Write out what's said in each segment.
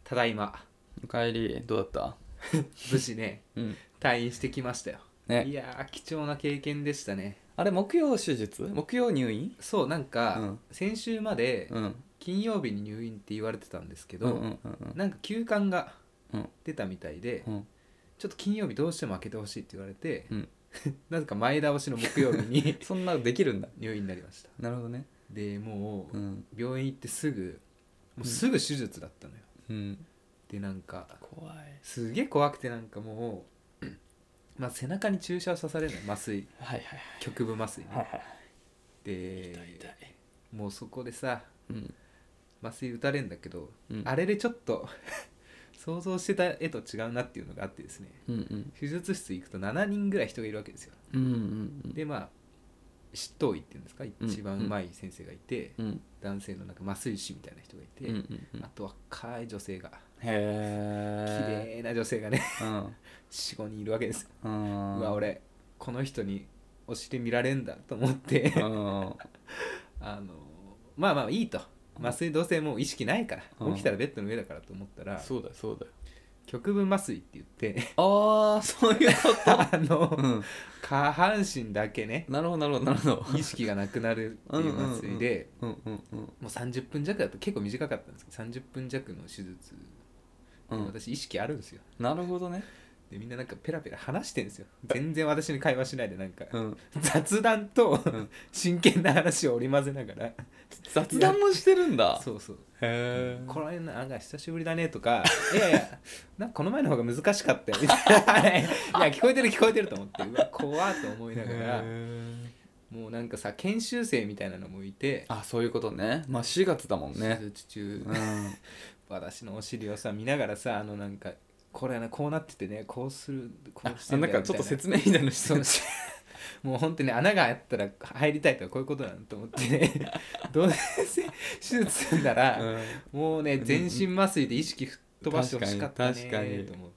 ただいま。 おかえり。どうだった？ 無事ね、退院してきましたよ。 ね。 いやー、貴重な経験でしたね。 あれ、木曜手術？木曜入院？ そう、なんか、先週までうん金曜日に入院って言われてたんですけど、 うんうんうんなんか休館がうん出たみたいで、 うんちょっと金曜日どうしても開けてほしいって言われて、 うんなぜか前倒しの木曜日にそんなできるんだ。 入院になりました。 なるほどね。 でもう、 うん病院行ってすぐ手術だったのよ。 うんでなんか怖い。 すげえ怖くて、なんかもうまあ背中に注射を刺されるの、麻酔、 はいはい局部麻酔ね、 はいはい。 で痛い痛い。 もうそこでさうん麻酔打たれるんだけど、 うんあれでちょっと想像してた絵と違うなっていうのがあってですね、 うんうん手術室行くと7人ぐらい人がいるわけですよ。 うんうんでまあ執刀医っていうんですか、一番うまい先生がいて、 うん男性のなんか麻酔師みたいな人がいて、 うんうんうん。 あと若い女性が、綺へえ。 麗な女性がねうん 4,5 人いるわけですよ。 うんうわ俺この人にお尻見られんだと思ってうんまあまあいいと、麻酔どうせもう意識ないからうん起きたらベッドの上だからと思ったら、 そうだよそうだよ。 局部麻酔って言ってああ、そういうこと。うん下半身だけねなるほどなるほどなるほど。 意識がなくなるっていう麻酔で、 うんうんうんもう30分弱だと結構短かったんですけど、30分弱の手術、 うん私意識あるんですよ。 なるほどね。 でみんななんかペラペラ話してるんですよ。全然私に会話しないで、なんか、 うん雑談と、 ん真剣な話を織り交ぜながら雑談もしてるんだ。 そうそう、 へえ。 これなんか久しぶりだねとか、いやいやなんかこの前の方が難しかったよみたいな、いや聞こえてる聞こえてると思って、うわ怖っと思いながら、もうなんかさ研修生みたいなのもいて、 あ、そういうことね。まあ4月だもんね手。術中、 うん私のお尻をさ見ながらさ、なんかこれねこうなっててね、こうするこうしてあ、なんんだよかちょっとみたいな説明みたいなのしてそうる。 もう本当に穴があったら入りたいとかこういうことなんと思ってねどうせ手術するなら、もうね全身麻酔で意識吹っ飛ばしてほしかった確かにねと思って、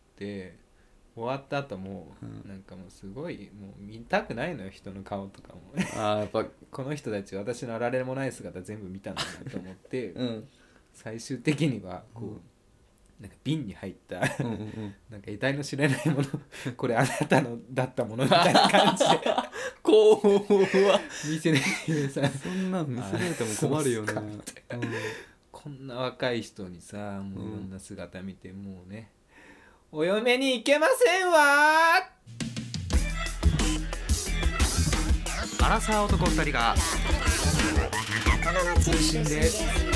終わった後もなんかもうすごいもう見たくないのよ、人の顔とかもあーやっぱこの人たち私のあられもない姿全部見たんだなと思ってうん最終的にはこうなんか瓶に入ったうんうんなんか得体の知れないものこれあなたのだったものみたいな感じでこうは見せないでさ、 そんなん見せられても困るよね。 そうっすかこんな若い人にさもういろんな姿見て、もうねお嫁に行けませんわ。アラサー男2人が中心で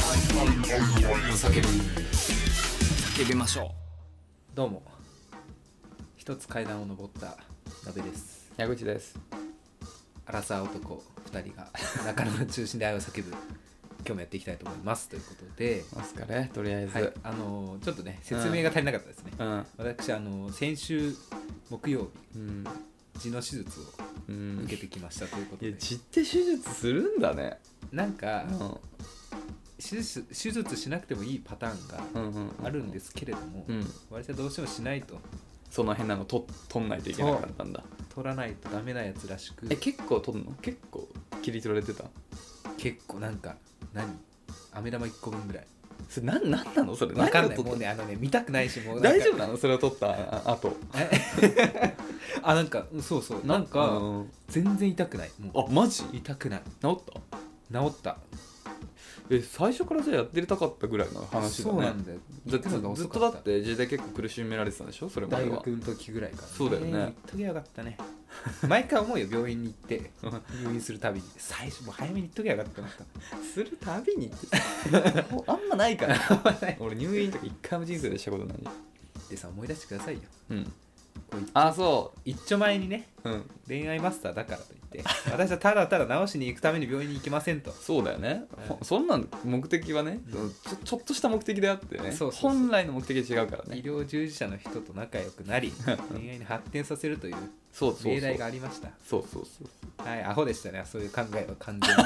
叫びましょどうも一つ階段を上った鍋です。 う。矢口です。 アラサー男2人が中野の中心で愛を叫ぶ今日もやっていきたいと思いますということで、 ますかね、とりあえず。 はい、ちょっとね説明が足りなかったですね。 うん私先週木曜うん日痔の手術をうん受けてきましたということで、 いや、血って手術するんだね。 なんかうん手術しなくてもいいパターンがうんうんあるんですけれども、 うん私はどうしてもしないと、 その辺なの取んないといけなかったんだ。 取らないとダメなやつらしく、 結構取んの？結構切り取られてた？ 結構なんか飴玉1個分ぐらいそれなんなのそれ？ 分かんない、 何を取っもうね見たくないし、もう大丈夫なのそれを取ったあと？ なんかそうそう、なんか全然痛くない、もうマジ？ 痛くない、 治った？ 治った。 最初からじゃあやってたかったぐらいの話だね。 そうなんだよ。 だってずっとだって時代結構苦しめられてたんでしょそれまでは。 大学の時ぐらいから、ね、 そうだよね言っときゃよかったね毎回思うよ、病院に行って入院するたびに最初もう早めに言っときゃよかったなするたびにってあんまないから俺入院とか一回も人生でしたことない。 でさ、思い出してくださいよ、 うんこうそ一丁前にね、 うん恋愛マスターだからといって私はただただ治しに行くために病院に行きませんと。 そうだよね、 うんそんなん目的はね、ちょっとした目的であってね、 そうそうそう本来の目的は違うからね。 医療従事者の人と仲良くなり恋愛に発展させるというそうそうそう命題がありました。 そうそうそうはい、アホでしたね、そういう考えは完全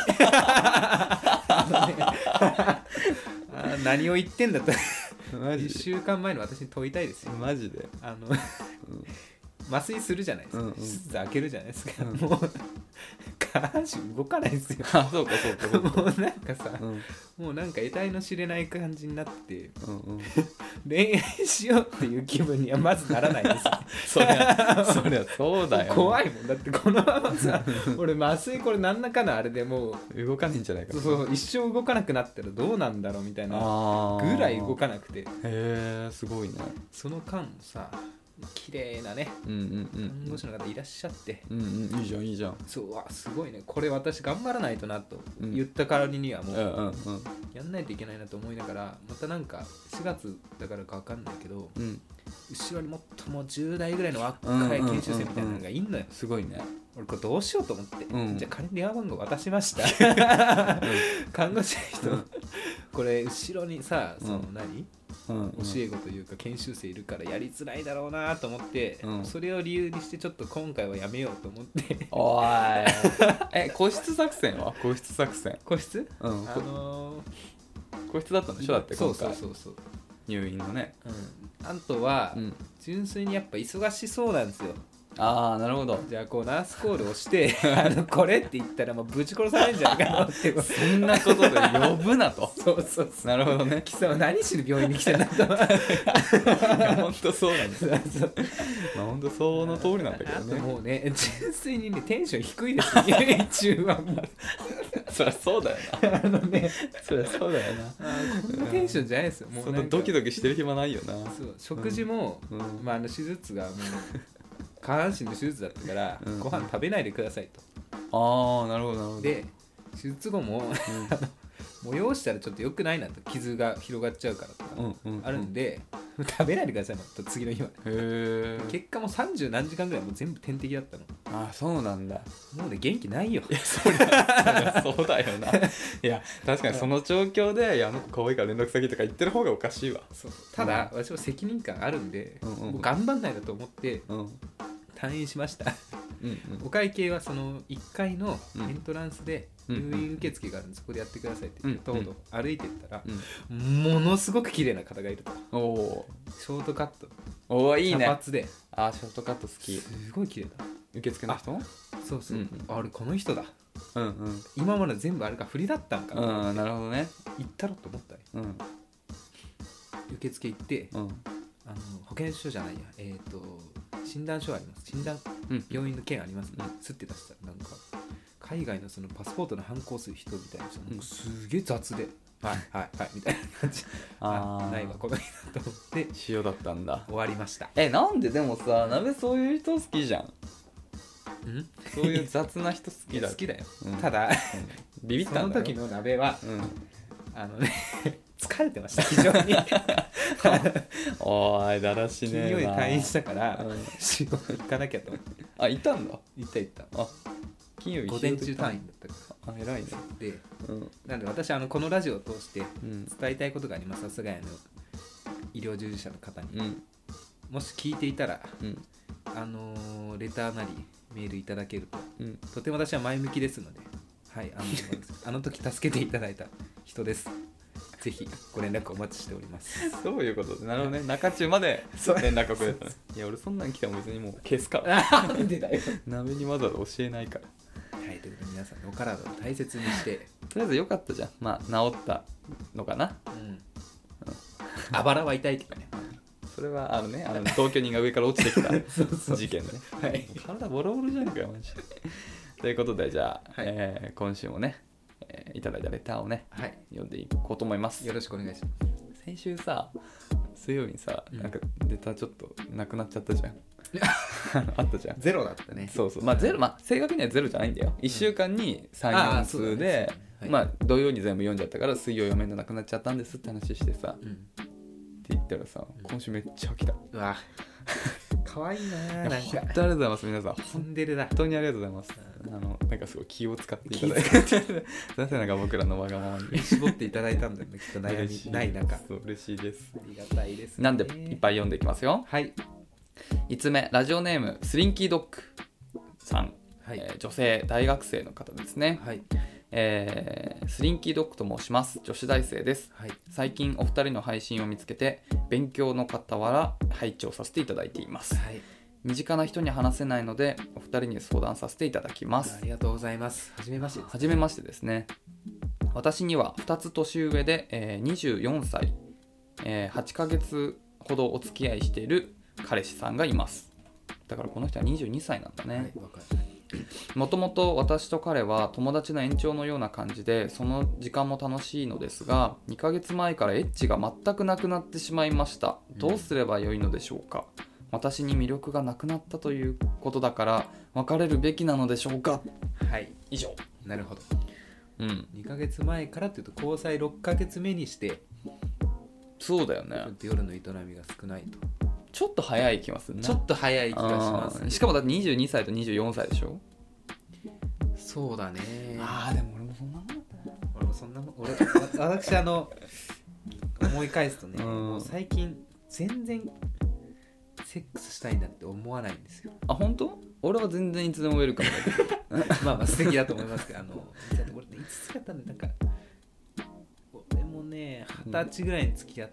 に何を言ってんだと1 マジで週間前の私に問いたいですよ。 マジで、 麻酔するじゃないですか、 うんうん手術開けるじゃないですか、 うんもう下半身動かないですよあ、そうかそうかそうかもうなんかさ、 うんもうなんか得体の知れない感じになって、 うんうんで恋愛しようっていう気分にはまずならないですそりゃそうだよ、 怖いもんだって、このままさ俺麻酔これ何らかのあれでもう動かねえんじゃないか。 そう一生動かなくなったらどうなんだろうみたいなぐらい動かなくて、 へえすごいね。 その間もさ綺麗なね看護師の方いらっしゃって、 いいじゃんいいじゃん。 そうわすごいね、これ私頑張らないとなと言った代わりにはもうやんないといけないなと思いながら、またなんか4月だからか分かんないけど、後ろにもっともう10代ぐらいの若い研修生みたいなのがいんのよ。 すごいね。 俺これどうしようと思って、じゃあ仮に電話番号渡しました看護師の人これ後ろにさその何、教え子というか研修生いるからやりづらいだろうなと思って、それを理由にしてちょっと今回はやめようと思っておい個室作戦は個室個室だったんでしょだって今回。そう入院のね。 あとは、純粋にやっぱ忙しそうなんですよ。 ああなるほど。 じゃあこうナースコールをしてこれって言ったらもうぶち殺されるんじゃないかなってそんなことで呼ぶなとそうなるほどね。 貴様何しに病院に来てんだと本当そうなんですまあ本当その通りなんだけどね。 もうね純粋にねテンション低いですよ入院中はもうそりゃそうだよなそりゃそうだよなこんなテンションじゃないですよ。もうそんなドキドキしてる暇ないよな。 そう食事も、まあ手術がもう下半身の手術だったから、ご飯食べないでくださいと。 ああなるほどなるほど。 で手術後も、催したらちょっと良くないなと、傷が広がっちゃうからとか、あるんで食べないでくださいと次の日は。結果も30何時間ぐらいもう全部点滴だったの。 ああそうなんだ。 もうね元気ないよ。 いやそりゃそうだよな。いや確かにその状況で、いやあの子可愛いから連絡先とか言ってる方がおかしいわ。 そうただ、私も責任感あるんで、もう頑張んないだと思って、退院しましたお会計はその1階のエントランスで入院受付があるんで、そこでやってくださいって言って歩いてったら、ものすごく綺麗な方がいると。ショートカットいいね。 茶髪で、 ショートカット好き。 すごい綺麗だ。 受付の人。そう、 あれこの人だ。今まで全部あれか振りだったんかな。 なるほどね。 行ったろと思ったよ。受付行って、保険証じゃないや、診断書あります。病院の件ありますね。すって出したらなんか海外のそのパスポートの反抗する人みたいな人、すげえ雑で、はいみたいな感じ。ないわこの人と思って塩だったんだ。 終わりました。 なんででもさ、鍋そういう人好きじゃん。そういう雑な人好きだ。 好きだよ。ただビビったんだよ。 その時の鍋は疲れてました非常に。 おいだらしねえな。 金曜に退院したから仕事行かなきゃと思って。 行ったんだ。 行った。 金曜日午前中退院だったから。 偉いね。 で、なんで私このラジオを通して伝えたいことがあります。さすがやの医療従事者の方に、もし聞いていたら、レターなりメールいただけると、とても私は前向きですので、はいあの時助けていただいた人です。ぜひご連絡お待ちしております。 どういうことで、なるほどね。中中まで連絡をくれたね。いや俺そんなん来たら別にもう消すから。 なんでだよ。 鍋にわざわざ教えないから。 はい、ということで皆さんお体を大切にして。 とりあえずよかったじゃん。まあ治ったのかな。 あばらは痛いけどね。 それは同居人が上から落ちてきた事件ね。 はい。 体ボロボロじゃんかよマジで。ということでじゃあ、今週もね、いただいたレターをね、読んでいこうと思います。 よろしくお願いします。 先週さ水曜日にさ、なんかレターちょっとなくなっちゃったじゃん。あったじゃん。 ゼロだったね。 そうまあゼロ、正確にはゼロじゃないんだよ。1週間に3、4通で、土曜に全部読んじゃったから水曜読めなくなっちゃったんですって話してさ、って言ったらさ、今週めっちゃ来た。 うわ可愛いな。なんか本当ありがとうございます皆さん。 ツンデレだ。 本当にありがとうございます。なんかすごい気を使っていただいて、すいませんなんか僕らのわがままに絞っていただいたんだよね。きっと悩みない中。 そう嬉しいです。 ありがたいですね。 なんでいっぱい読んでいきますよ。 はい。 5つ目、ラジオネームスリンキードッグさん、女性大学生の方ですね。 はい。 スリンキードッグと申します。女子大生です。最近お二人の配信を見つけて勉強の傍ら拝聴させていただいています。身近な人に話せないのでお二人に相談させていただきます。 ありがとうございます。はじめまして。 はじめましてですね。私には2つ年上で、24歳、8ヶ月ほどお付き合いしている彼氏さんがいます。だからこの人は22歳なんだね。 はい、若い。 もともと私と彼は友達の延長のような感じで、その時間も楽しいのですが、2ヶ月前からエッチが全くなくなってしまいました。どうすればよいのでしょうか。私に魅力がなくなったということだから別れるべきなのでしょうか。 はい、 以上。 なるほど。 2 ヶ月前からというと交際6ヶ月目にして、 そうだよね。 ちょっと夜の営みが少ないと。 ちょっと早い気がするね。 ちょっと早い気がします、 しかもだって22歳と24歳でしょ。 そうだね。 でも俺もそんなもんだったな。 俺もそんなもん。私思い返すとね、もう最近全然セックスしたいなって思わないんですよ。 本当？俺は全然いつでもウェルカムだけどまあ素敵だと思いますけど、俺いつ付き合ったんで、なんか俺もね20歳ぐらいに付き合って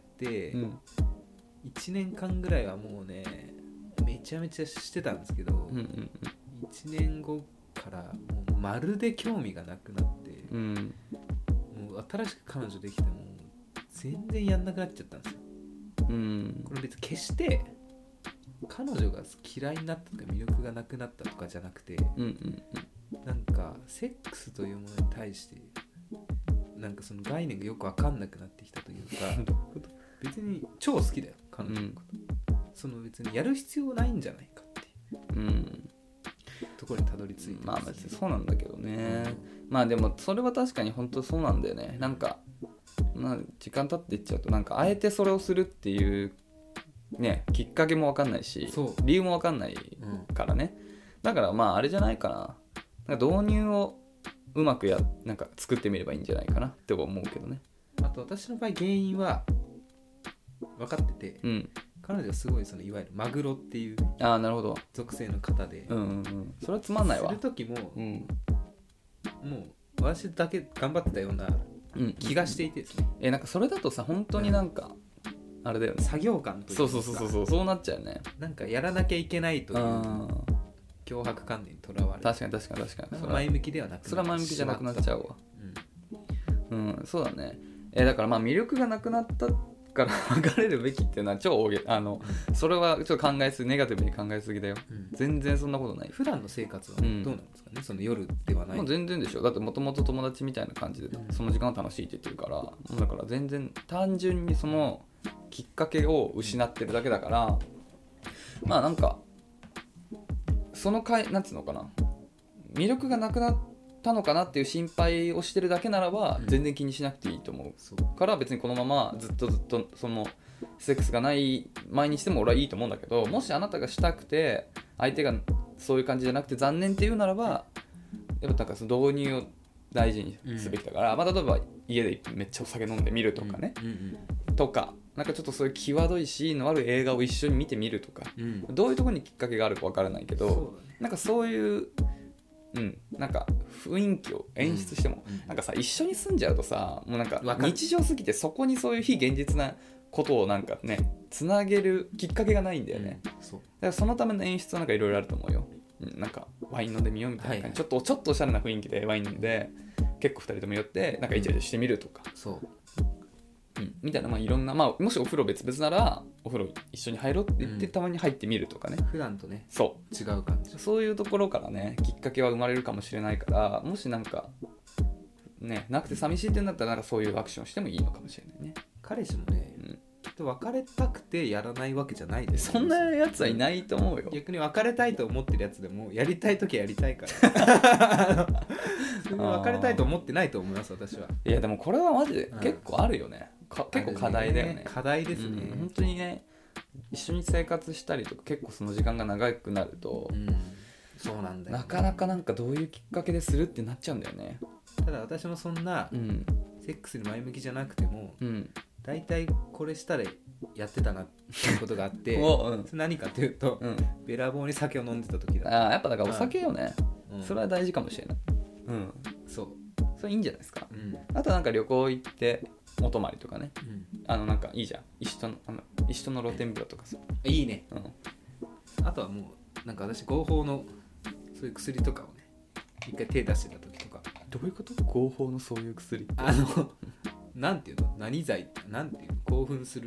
、1年間ぐらいはもうねめちゃめちゃしてたんですけど、1年後からもうまるで興味がなくなって、もう新しく彼女できても全然やんなくなっちゃったんですよ。これ別に決して彼女が嫌いになったとか魅力がなくなったとかじゃなくて、なんかセックスというものに対してなんかその概念がよく分かんなくなってきたというか別に超好きだよ彼女のこと、その別にやる必要ないんじゃないかっていうところにたどり着いて、 まあ別にそうなんだけどね、まあでもそれは確かに本当そうなんだよね。なんか、時間経っていっちゃうとなんかあえてそれをするっていうね、きっかけも分かんないし理由も分かんないからね、だからまああれじゃないかな、なんか導入をうまくなんか作ってみればいいんじゃないかなって思うけどね。 あと私の場合原因は分かってて、彼女はすごいそのいわゆるマグロっていう、 なるほど属性の方で、 それはつまんないわ。 する時も、もう私だけ頑張ってたような気がしていてですね、 なんかそれだとさ本当になんか、あれだよね、 作業感というか、 そうなっちゃうよね。 なんかやらなきゃいけないという脅迫観念にとらわれる。 確かに前向きではなく、 それは前向きじゃなくなっちゃうわ。そうだね。だからまあ魅力がなくなったから別れるべきっていうのは超大げそれはちょっとネガティブに考えすぎだよ、全然そんなことない。 普段の生活はどうなんですかね、その夜ではない。 もう全然でしょ。だってもともと友達みたいな感じでその時間が楽しいって言ってるから、だから全然単純にそのきっかけを失ってるだけだから、まあなんかそのなんつうのかな、魅力がなくなったのかなっていう心配をしてるだけならば全然気にしなくていいと思うから、別にこのままずっとそのセックスがない毎日でも俺はいいと思うんだけど、もしあなたがしたくて相手がそういう感じじゃなくて残念っていうならば、やっぱなんかその導入を大事にすべきだから、例えば家でめっちゃお酒飲んでみるとかね、とかなんかちょっとそういう際どいシーンのある映画を一緒に見てみるとか、どういうところにきっかけがあるか分からないけど、なんかそういうなんか雰囲気を演出しても、なんかさ一緒に住んじゃうとさ、もうなんか日常すぎてそこにそういう非現実なことをなんかねつなげるきっかけがないんだよね、だからそのための演出はなんかいろいろあると思うよ。なんかワイン飲んでみようみたいな感じ、ちょっとおしゃれな雰囲気でワイン飲んで結構2人とも寄ってなんかイチャイチャしてみるとか、みたいな、いろんな、もしお風呂別々ならお風呂一緒に入ろうって言ってたまに入ってみるとかね、 普段とねそう違う感じ、 そういうところからねきっかけは生まれるかもしれないから、もしなんかねなくて寂しいって言うんだったらなんかそういうアクションしてもいいのかもしれないね。 彼氏もね、きっと別れたくてやらないわけじゃないです、 そんなやつはいないと思うよ。 逆に別れたいと思ってるやつでもやりたいときはやりたいから別れたいと思ってないと思います私は。 いやでもこれはマジで結構あるよね、結構課題だよね。 課題ですね、 本当にね、一緒に生活したりとか結構その時間が長くなると、 そうなんだよ、 なかなかなんかどういうきっかけでするってなっちゃうんだよね。 ただ私もそんな、セックスに前向きじゃなくても、大体これしたらやってたなっていうことがあってそれ何かというと、べらぼうに酒を飲んでた時だ。 やっぱだからお酒よね、それは大事かもしれない。 そうそれいいんじゃないですか、あとなんか旅行行ってお泊まりとかね、なんかいいじゃん、一緒の露天風呂とかさ、 いいね、あとはもうなんか私合法のそういう薬とかをね一回手出してた時とか。 どういうこと？合法のそういう薬ってなんていうの、何剤なんていうの、興奮する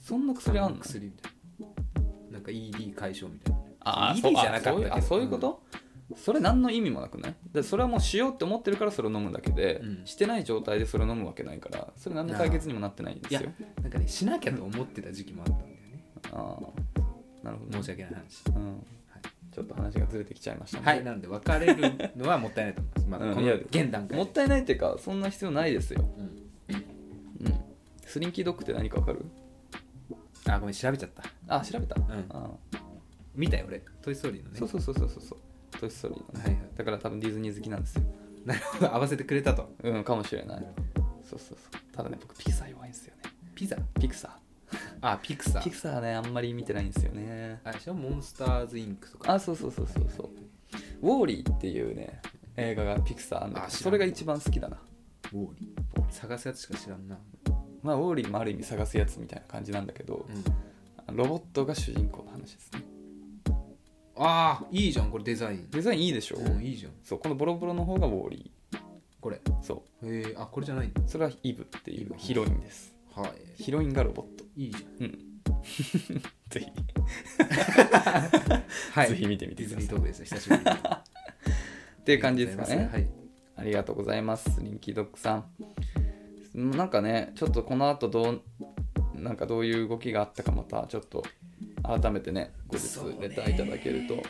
そんな薬あんの？ 薬みたいな、なんか ED 解消みたいな。 あ ED じゃなかったけど、 そういうこと、それ何の意味もなくない？でそれはもうしようって思ってるからそれを飲むだけで、してない状態でそれを飲むわけないから、それ何の解決にもなってないんですよ。 いやなんかね、しなきゃと思ってた時期もあったんだよね。 ああ、なるほど、 申し訳ない話。 ちょっと話がずれてきちゃいましたね。 はい、なんで別れるのはもったいないと思います。まだこの現段階もったいないっていうか、そんな必要ないですよ。スリンキードッグって何か分かる？ あ、ごめん、調べちゃった。 あ、調べた。 見たよ俺、トイストーリーのね。 そうトイストーリーの、 はいはい、 だから多分ディズニー好きなんですよ。 なるほど、合わせてくれたと。 かもしれない。そうただね、僕ピクサー弱いんですよね。 ピクサーピクサーね、あんまり見てないんですよね。 あれでしょ、モンスターズインクとか。 あ、そうウォーリーっていうね映画がピクサーなんだけど、それが一番好きだな。 ウォーリー探すやつしか知らんな。 まあウォーリーもある意味探すやつみたいな感じなんだけど、ロボットが主人公の話ですね。 ああ、いいじゃん、これデザインいいでしょ。 いいじゃん。 そう、このボロボロの方がウォーリー。 これそう。 あ、これじゃないんだ。 それはイブっていうヒロインです。 はい。 ヒロインがロボット。 いいじゃん。 ぜひはい、 ぜひ見てみてください。 ディズニートークです、久しぶりにっていう感じですかね。 はい、 ありがとうございます、リンキードッグさん。なんかね、ちょっとこの後どういう動きがあったか、またちょっと改めてね、後日レターいただけると、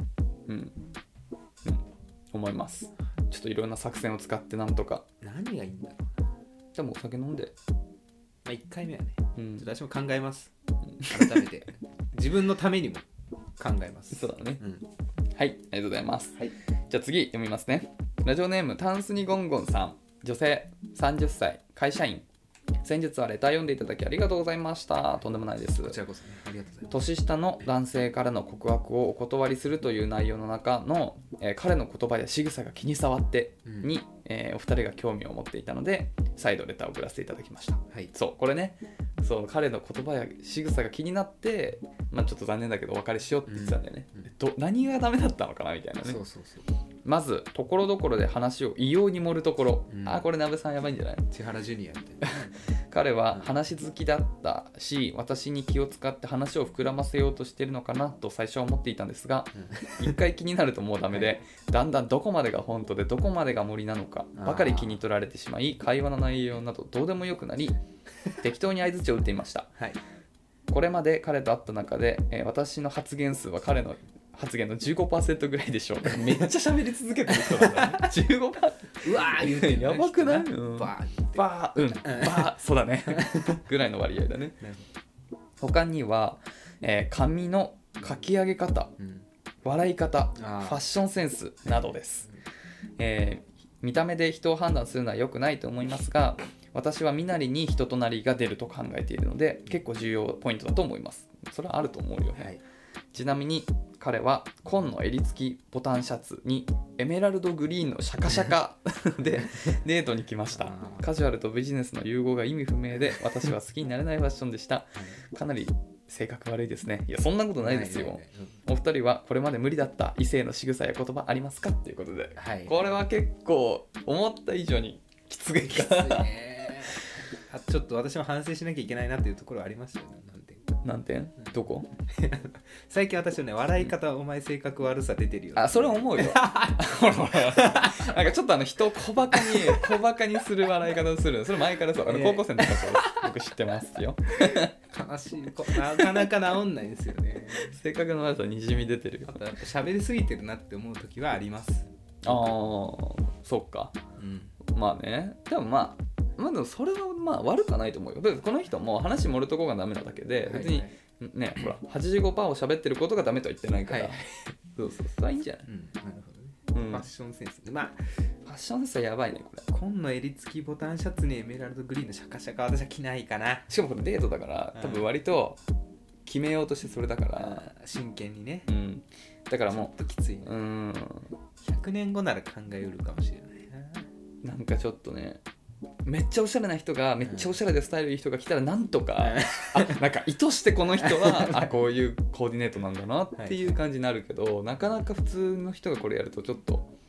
思います。ちょっといろんな作戦を使ってなんとか。 何がいいんだろう。 じゃあもうお酒飲んで。 まあ、1回目はね、私も考えます。改めて自分のためにも考えます。 そうだね。はい、ありがとうございます。じゃあ次読みますね。ラジオネームタンスニゴンゴンさん、女性、30歳、会社員。先日はレター読んでいただきありがとうございました。とんでもないです。 こちらこそね、ありがとうございます。 年下の男性からの告白をお断りするという内容の中の、彼の言葉や仕草が気に障ってに、お二人が興味を持っていたので再度レターを送らせていただきました。そうこれね、そう彼の言葉や仕草が気になって、ちょっと残念だけどお別れしようって言ってたんだよね。何がダメだったのかなみたいなね。まずところどころで話を異様に盛るところ、これなべさんやばいんじゃない？ 千原ジュニアみたいな彼は話好きだったし、私に気を使って話を膨らませようとしているのかなと最初は思っていたんですが、一回気になるともうダメで、だんだんどこまでが本当でどこまでが森なのかばかり気に取られてしまい、会話の内容などどうでもよくなり、適当に相槌を打っていました。これまで彼と会った中で、私の発言数は彼の発言の 15% ぐらいでしょうか。めっちゃ喋り続けてる人なんだね。15% うわー言うてるやばくない？ バーそうだねぐらいの割合だね。他には、髪のかき上げ方、笑い方、ファッションセンスなどです。見た目で人を判断するのは良くないと思いますが、私は身なりに人となりが出ると考えているので結構重要ポイントだと思います。それはあると思うよね。ちなみに彼は紺の襟付きボタンシャツにエメラルドグリーンのシャカシャカでデートに来ました。カジュアルとビジネスの融合が意味不明で私は好きになれないファッションでした。かなり性格悪いですね。いやそんなことないですよ。お二人はこれまで無理だった異性の仕草や言葉ありますかっていうことで、これは結構思った以上にきついからちょっと私も反省しなきゃいけないなっていうところはありますよね。 何点？どこ？ 最近私はね、笑い方お前性格悪さ出てるよ。 それ思うよ。なんかちょっと人を小バカにする笑い方をする。それ前からそう。高校生の時から僕知ってますよ。 悲しい。なかなか治んないですよね。 性格の悪さにじみ出てるよ。 やっぱ喋りすぎてるなって思う時はあります。 そっか。まあね。でもでもそれは悪くはないと思うよ。だからこの人も話盛るとこがダメなだけで、別にね、ほら 85% を喋ってることがダメとは言ってないから、そうそれはいいんじゃない？ なるほどね。ファッションセンスで、ファッションセンスはやばいねこれ。 紺の襟付きボタンシャツにエメラルドグリーンのシャカシャカ私は着ないかな。 しかもこれデートだから多分割と決めようとしてそれだから、 真剣にね。 だからもうちょっときついね。100年後なら考えうるかもしれないな。なんかちょっとね、めっちゃおしゃれな人がめっちゃおしゃれでスタイルいい人が来たらなんとか、なんか意図してこの人はこういうコーディネートなんだなっていう感じになるけど、なかなか普通の人がこれやるとちょっと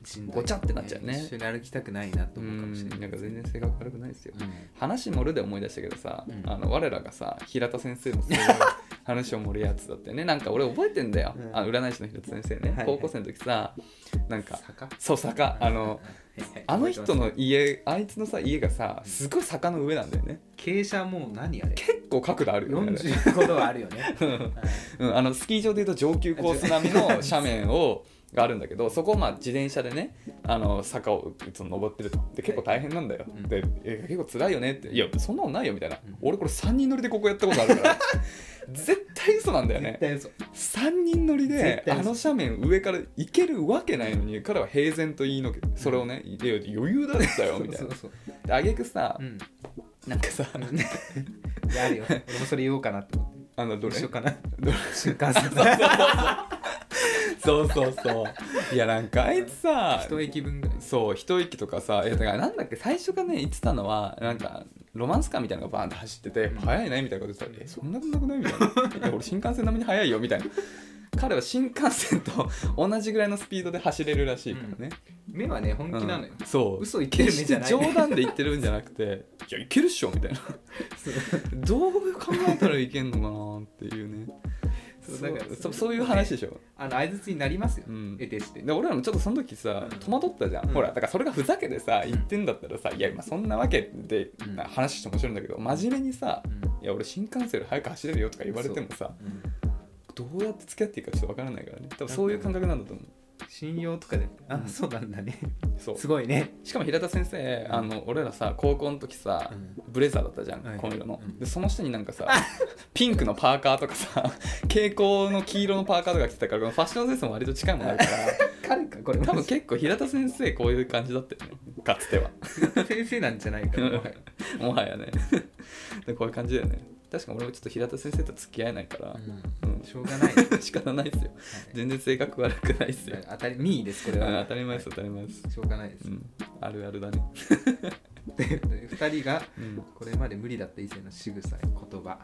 しんどいごちゃってなっちゃうね。 一緒に歩きたくないなと思うかもしれない。 なんか全然性格悪くないですよ。 うん話盛るで思い出したけどさ、我らがさ平田先生もそういう話を盛るやつだってね。なんか俺覚えてんだよ、占い師の平田先生ね、 はいはい、 高校生の時さ、なんか坂そう坂、あの人の家、あいつのさ家がさすごい坂の上なんだよね。 傾斜もう何あれ結構角度あるよね。 45度はあるよね、 はい、スキー場でいうと上級コース並みの斜面をがあるんだけど、そこをまあ自転車でね坂を登ってると。で結構大変なんだよ、で結構辛いよねって。いやそんなのないよみたいな、俺これ3人乗りでここやったことあるから絶対嘘なんだよね。 絶対嘘。 3人乗りで斜面上から行けるわけないのに彼は平然と言いのけそれをね、いや余裕だったよみたいな。で挙句さ、なんかさいやあるよ、俺もそれ言おうかなって思って。 どれ一緒かな、新幹線そういやなんかあいつさ一駅分ぐらい、 そう一駅とかさ、だからなんだっけ最初がね言ってたのはなんかロマンスカーみたいなのがバーンって走ってて、速いねみたいなこと言ってたら、そんなことなくないみたいな。いや俺新幹線並みに速いよみたいな。彼は新幹線と同じぐらいのスピードで走れるらしいからね、 目はね本気なのよ、 そう嘘いける目じゃない、 冗談で言ってるんじゃなくていやいけるっしょみたいなどう考えたらいけんのかなっていうね。そういう話でしょ。 相槌になりますよ、得てして。 で俺らもちょっとその時さ戸惑ったじゃん、ほらだからそれがふざけてさ言ってんだったらさ、いやまあそんなわけで話して面白いんだけど、真面目にさ、いや俺新幹線より早く走れるよとか言われてもさ、どうやって付き合っていいかちょっとわからないからね。多分そういう感覚なんだと思う。 信用とかで、そうなんだね、 そうすごいね。 しかも平田先生、俺らさ高校の時さ、ブレザーだったじゃん、紺色の、でその下になんかさピンクのパーカーとかさ蛍光の黄色のパーカーとか着てたから、このファッションセンスも割と近いものあるから彼かこれ多分結構平田先生こういう感じだったよね、かつては。 先生なんじゃないかなもはやねでこういう感じだよね。確かに俺もちょっと平田先生と付き合えないから、 しょうがない仕方ないですよ、全然性格悪くないですよ。 ミーですこれは、 当たり前です当たり前です、 しょうがないです、 あるあるだね。 で2人がこれまで無理だった異性の仕草や言葉、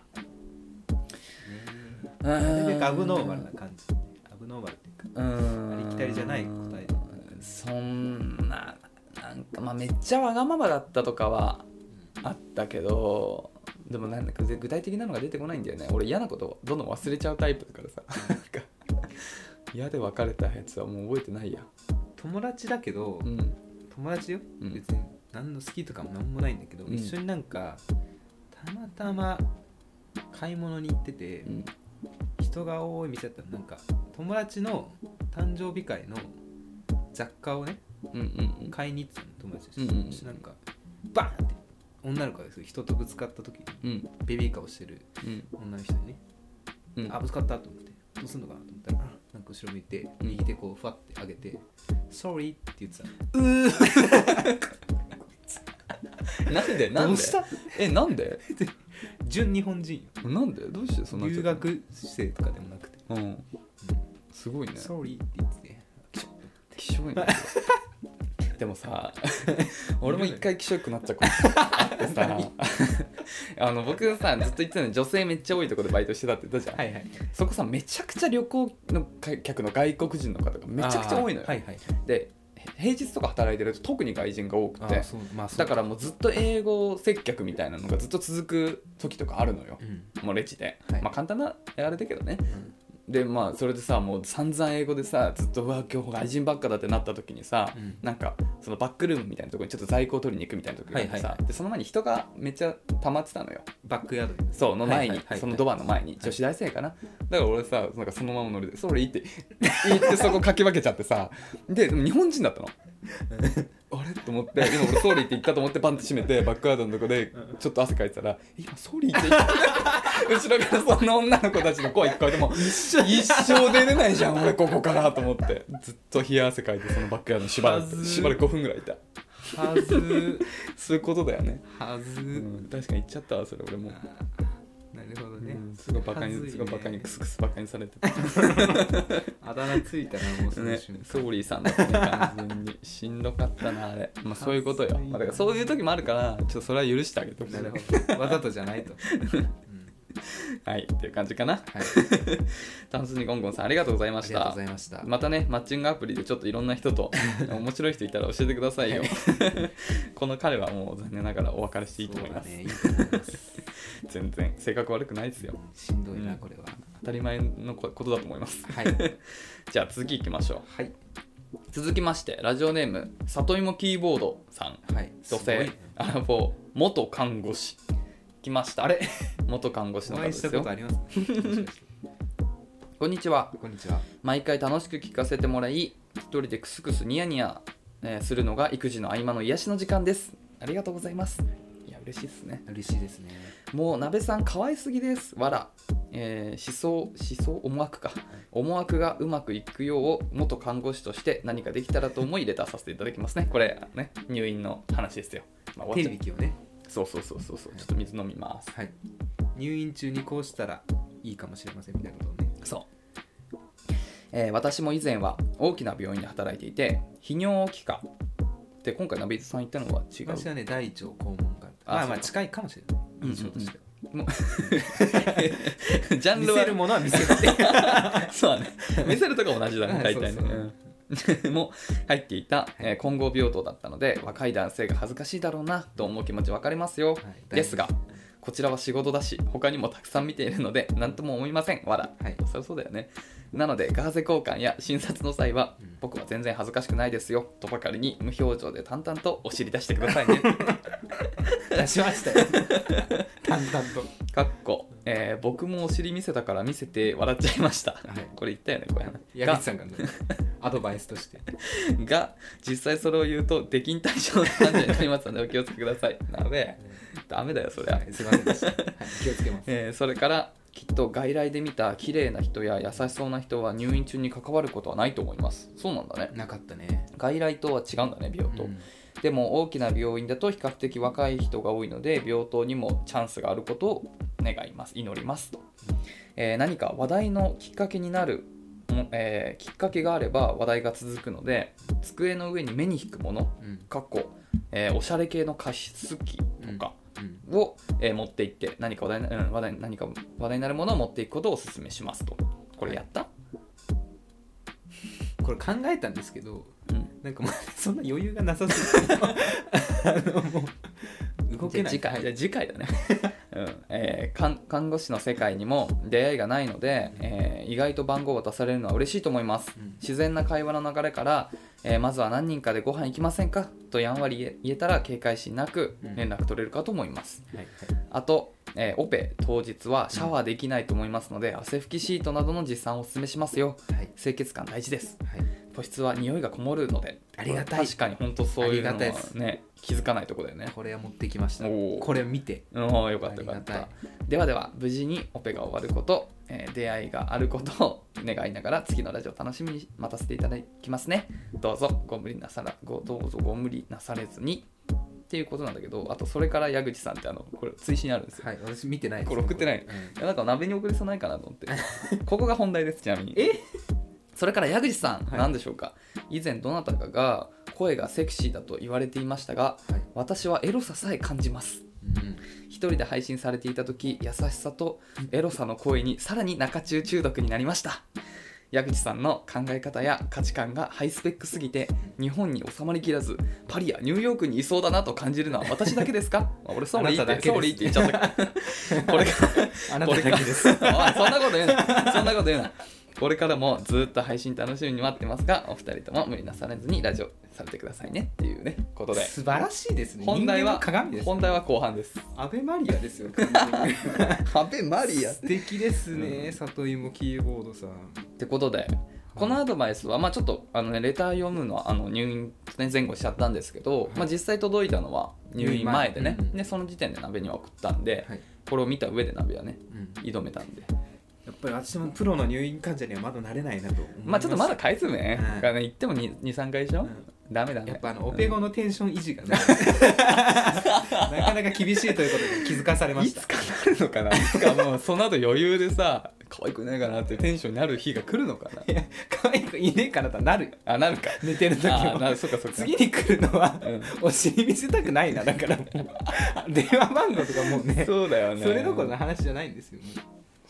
なるべくアブノーマルな感じ、アブノーマルっていうかありきたりじゃない答え、 そんななんかまあめっちゃわがままだったとかはあったけど、でもなんだか具体的なのが出てこないんだよね。俺嫌なことをどんどん忘れちゃうタイプだからさ嫌で別れたやつはもう覚えてないや。 友達だけど、友達よ、別に何の好きとかも何もないんだけど、一緒になんかたまたま買い物に行ってて、人が多い店だったらなんか友達の誕生日会の雑貨をね、買いに行ってたの友達として、なんかバーンって女の子が人とぶつかった時に、ベビーカーをしてる女の人にね、ぶつかったと思ってどうすんのかなと思ったら、なんか後ろ向いて右手こうふわって上げてSorry って言ってたなんでどうしたなんで純日本人よ。 なんでどうしてそんな留学生とかでもなくて、 すごいね。 Sorry って言ってて気象いねでもさ俺も一回気色くなっちゃうことあってさ僕さずっと言ってたのに女性めっちゃ多いところでバイトしてたって言ったじゃん、そこさめちゃくちゃ旅行の客の外国人の方がめちゃくちゃ多いのよ、で平日とか働いてると特に外人が多くて、だからもうずっと英語接客みたいなのがずっと続く時とかあるのよ、もうレジで、まあ簡単なあれだけどね、でまあそれでさもう散々英語でさずっと今日外人ばっかだってなった時にさ、なんかそのバックルームみたいなところにちょっと在庫を取りに行くみたいな時があってさ、でその前に人がめっちゃ溜まってたのよ、 バックヤードそうの前に、そのドアの前に女子大生かな、だから俺さなんかそのまま乗りでそれいいって言ってそこかき分けちゃってさ、で日本人だったのあれと思って今俺ソーリーって言ったと思ってパンって閉めてバックヤードのとこでちょっと汗かいてたら今ソーリーって言った後ろからその女の子たちの声聞こえても一生出れないじゃん俺ここからと思ってずっと冷や汗かいてそのバックヤードにしばらく5分ぐらいいたはずそういうことだよね。 はず、 確かに言っちゃったわそれ俺も。 なるほどね、 すごいバカに、すごいバカにクスクスバカにされてたあだ名ついたなもうその瞬間、 ソーリーさんだったね完全にしんどかったなあれ、まあそういうことよ、だからそういう時もあるからちょっとそれは許してあげてほしい。 なるほどわざとじゃないと、 はいっていう感じかな。 はい、 タンスにゴンゴンさんありがとうございました。 ありがとうございました。 またねマッチングアプリでちょっといろんな人と面白い人いたら教えてくださいよ。この彼はもう残念ながらお別れしていいと思います。 そうだね、いいと思います。 全然性格悪くないですよ。 しんどいな、これは。 当たり前のことだと思います。 はい。 じゃあ次行きましょう。 はい。 続きましてラジオネーム里芋キーボードさん、 はい、 女性アラフォー元看護師来ました。 あれ元看護師の方ですよ。 お会いしたことあります？ こんにちは。 こんにちは。 毎回楽しく聞かせてもらい一人でクスクスニヤニヤ、するのが育児の合間の癒しの時間です。ありがとうございます。いや嬉しいですね。 嬉しいですね。 もう鍋さん可愛すぎです。わら、思想思惑か、思惑がうまくいくよう元看護師として何かできたらと思いレターさせていただきますね。これね入院の話ですよ。 手引きをね。 そう、ちょっと水飲みます。 はい。入院中にこうしたらいいかもしれませんみたいなことをね。 そう。私も以前は大きな病院で働いていて泌尿器科で今回ナビーズさん言ったのは違う。 私はね大腸肛門科。まあ近いかもしれない。印象としては。 もうジャンルは見せるものは見せるってそうね見せるとか同じだね大体ね。も入っていた、混合病棟だったので若い男性が恥ずかしいだろうなと思う気持ち分かりますよ、ですがこちらは仕事だし他にもたくさん見ているので何とも思いません。わら、そりゃそうだよね。なのでガーゼ交換や診察の際は、僕は全然恥ずかしくないですよとばかりに無表情で淡々とお尻出してくださいね出しましたよ淡々とかっこ、僕もお尻見せたから見せて笑っちゃいました、これ言ったよねこれ矢口さんが、ね、アドバイスとしてが実際それを言うと出禁対象の感じになりますのでお気をつけください。なのでダメだよそれは、 すいませんでした、気をつけます、 それからきっと外来で見た綺麗な人や優しそうな人は入院中に関わることはないと思います。そうなんだね。 なかったね。 外来とは違うんだね病棟、でも大きな病院だと比較的若い人が多いので病棟にもチャンスがあることを願います、祈りますと、何か話題のきっかけになる、きっかけがあれば話題が続くので机の上に目に引くもの、かっこおしゃれ系の加湿器とかを、持っていって何か話題になるものを持っていくことをお勧めしますと。これやった？ これ考えたんですけど、なんかもうそんな余裕がなさすぎてもう動けない。 次回だね、看護師の世界にも出会いがないので、意外と番号を渡されるのは嬉しいと思います、自然な会話の流れから、まずは何人かでご飯行きませんかとやんわり言えたら警戒心なく連絡取れるかと思います、あと、オペ当日はシャワーできないと思いますので、汗拭きシートなどの持参をお勧めしますよ、清潔感大事です、個室は匂いがこもるので。 ありがたい。 確かに本当そういうのはね気づかないところだよね。 これは持ってきました。これ見てよかった。では無事にオペが終わること、出会いがあることを願いながら次のラジオ楽しみに待たせていただきますね。どうぞご無理なされずにっていうことなんだけど、あとそれから矢口さんってこれ追伸あるんですよ。 私見てないです。 これ送ってない、なんか鍋に送りそうないかなと思ってここが本題です。ちなみにそれから矢口さん、何でしょうか。以前どなたかが声がセクシーだと言われていましたが、私はエロささえ感じます、一人で配信されていた時優しさとエロさの声にさらに中中中毒になりました。矢口さんの考え方や価値観がハイスペックすぎて日本に収まりきらずパリやニューヨークにいそうだなと感じるのは私だけですか？俺ソーリーって言っちゃったこれあなただけですそんなこと言うなこれからもずっと配信楽しみに待ってますが、お二人とも無理なされずにラジオされてくださいねっていうねことで。 素晴らしいですね。 本題は鏡です、ね、 本題は後半です。 アベマリアですよアベマリア素敵ですね、里芋キーボードさんってことで、このアドバイスは、ちょっとレター読むのは入院、前後しちゃったんですけど、実際届いたのは入院前でね、でその時点で鍋には送ったんで、これを見た上で鍋はね、挑めたんで、 やっぱり私もプロの入院患者にはまだなれないなと思います。 ちょっとまだ回数ね、言っても 2,3 回でしょ、ダメやっぱオペ後のテンション維持がねなかなか厳しいということで気づかされました。 いつかなるのかな。いつかもうその後余裕でさ可愛くないかなってテンションになる日が来るのかな。 いや可愛くいねえかなとなる。 なるか。 寝てる時も。 そうか次に来るのは、お尻見せたくないな。だからもう電話番号とかもうね。 そうだよね。 それどころの話じゃないんですよね。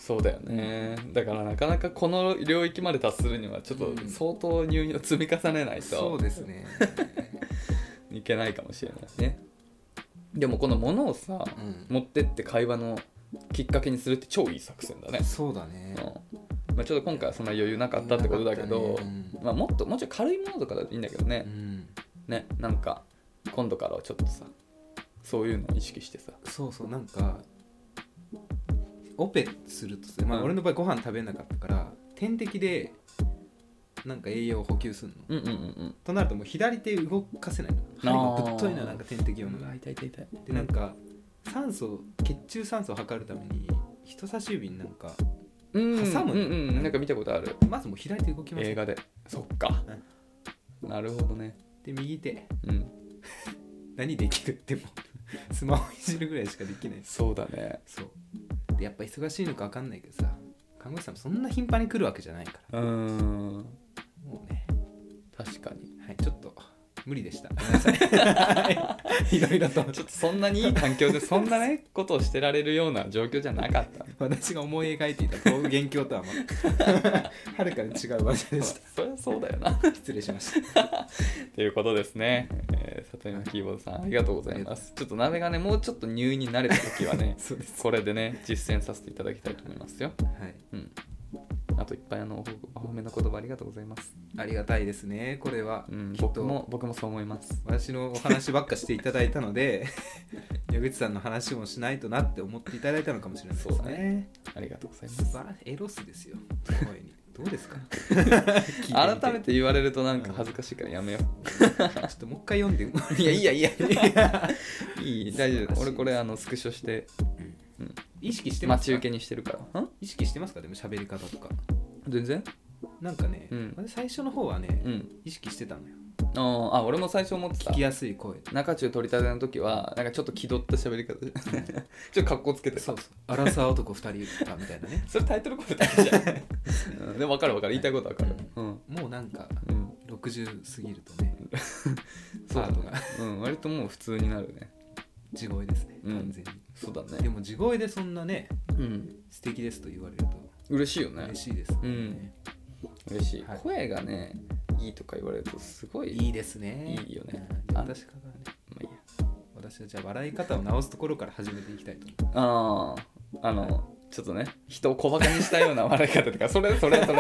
そうだよね、だからなかなかこの領域まで達するにはちょっと相当入院を積み重ねないと、 そうですねいけないかもしれないね。でもこのものをさ、持ってって会話のきっかけにするって超いい作戦だね。 そうだね、 まあ、ちょっと今回はそんな余裕なかったってことだけど、まあ、もうちょい軽いものとかだといいんだけどね、ね、なんか今度からはちょっとさそういうのを意識してさ、 そうなんかオペするとさ、まあ、俺の場合ご飯食べなかったから点滴でなんか栄養を補給するの、となるともう左手動かせないの、針がぶっといの、なんか点滴用のが痛いで、なんか血中酸素を測るために人差し指になんか挟むの、 なんか見たことある。 まずもう左手動きます、 映画で。そっか、なるほどね。 で右手、何できるってもスマホいじるぐらいしかできない。 そうだね。 そうでやっぱ忙しいのか分かんないけどさ、看護師さんもそんな頻繁に来るわけじゃないから、もうね、 確かに、 はい、ちょっと無理でした。ごめんなさい。いろいろとちょっとそんなにいい環境でそんなねことをしてられるような状況じゃなかった。 私が思い描いていた元凶とははるかに違う場所でした。 そりゃそうだよな。 失礼しましたということですね。里山キーボードさんありがとうございます。ちょっと鍋がねもうちょっと入院に慣れた時はねこれでね実践させていただきたいと思いますよ。 はい、 あといっぱいお褒めの言葉ありがとうございます。 ありがたいですね、これは、 僕もそう思います。 私のお話ばっかしていただいたので矢口さんの話もしないとなって思っていただいたのかもしれないですね。 そうだね、ありがとうございます。 素晴らしいエロスですよ、声にどうですか改めて言われるとなんか恥ずかしいからやめようちょっともう一回読んでいやいい大丈夫。俺これスクショして、 意識してますか？ 待ち受けにしてるから。 意識してますか？でも喋り方とか全然なんかね、私最初の方はね、意識してたのよ。 俺も最初思ってた。 聞きやすい声、 中中取り立ての時はなんかちょっと気取った喋り方でちょっと格好つけてそうアラサー男2人かみたいなねそれタイトルコールだけじゃんでも分かる言いたいこと分かる、 もうなんか、60過ぎるとねパートが、割ともう普通になるね。 地声ですね、完全に。 そうだね。 でも地声でそんなね、素敵ですと言われると嬉しいよね。 嬉しいですね、 嬉しい、声がねいいとか言われるとすごいいいですね。 いいよね。 私からね、まあいいや、私はじゃあ笑い方を直すところから始めていきたいと思う。ちょっとね人を小バカにしたような笑い方とかそれ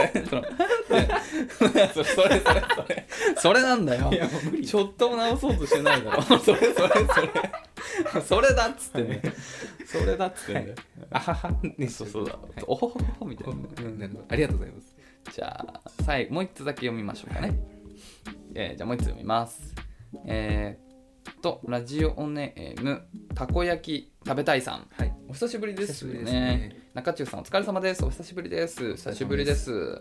それなんだよ。ちょっとも直そうとしてないだろそれだっつってね、それだっつってね、 あははね、 そうだ、おほほほみたいな。 ありがとうございます。 じゃあ最後もう一つだけ読みましょうかね。じゃあもう一つ読みます。ラジオネームたこ焼き食べたいさん、お久しぶりですね。中中さんお疲れ様です。お久しぶりです。久しぶりです。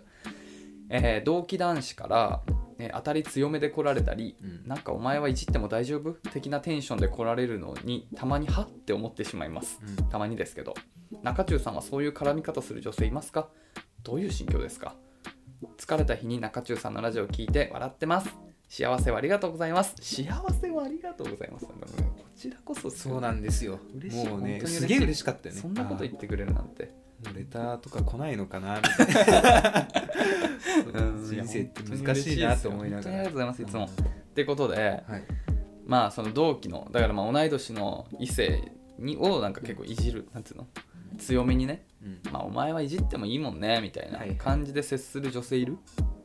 同期男子から、当たり強めで来られたり、なんかお前はいじっても大丈夫的なテンションで来られるのにたまにはって思ってしまいます、たまにですけど。中中さんはそういう絡み方する女性いますか？どういう心境ですか？疲れた日に中中さんのラジオを聞いて笑ってます。幸せをありがとうございます。幸せをありがとうございます。こちらこそそうなんですよ。 嬉しい。 もうね、すげえ嬉しかったよね。 そんなこと言ってくれるなんて。 レターとか来ないのかなみたいな人生って難しいなと思いながら。 本当にありがとうございます。いつも。ってことで、まあその同期のだからまあ同い年の異性をなんか結構いじる、なんていうの、強めにね、まあお前はいじってもいいもんねみたいな感じで接する女性いる？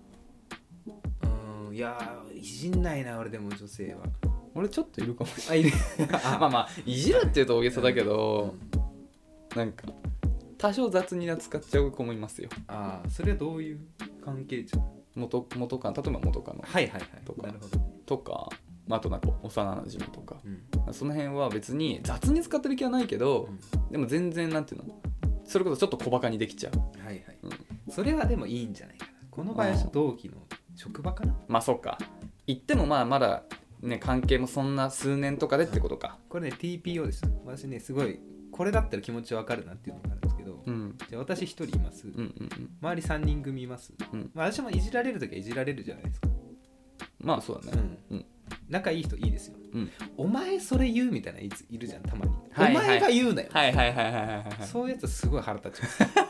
いやいじんないな俺。でも女性は俺ちょっといるかもしれない。まあいじるって言うと大げさだけど、なんか多少雑に扱っちゃう子もいますよ。 それはどういう関係じゃん？ 元カノ、例えば元カノとか、 なるほどとか、あとなんか幼馴染とか、その辺は別に雑に使ってる気はないけど、でも全然なんていうの、それこそちょっと小バカにできちゃう。 それはでもいいんじゃないかな。この場合は同期の職場かな。 まあそうか。言ってもまあまだね関係もそんな数年とかでってことか。 これね TPO です。私ねすごいこれだったら気持ちわかるなっていうのがあるんですけど、じゃあ私1人います、周り3人組います、私もいじられるときはいじられるじゃないですか。 まあそうだね、 仲いい人いいですよ、お前それ言うみたいなやついるじゃんたまに、お前が言うなよ、そういうやつすごい腹立ちます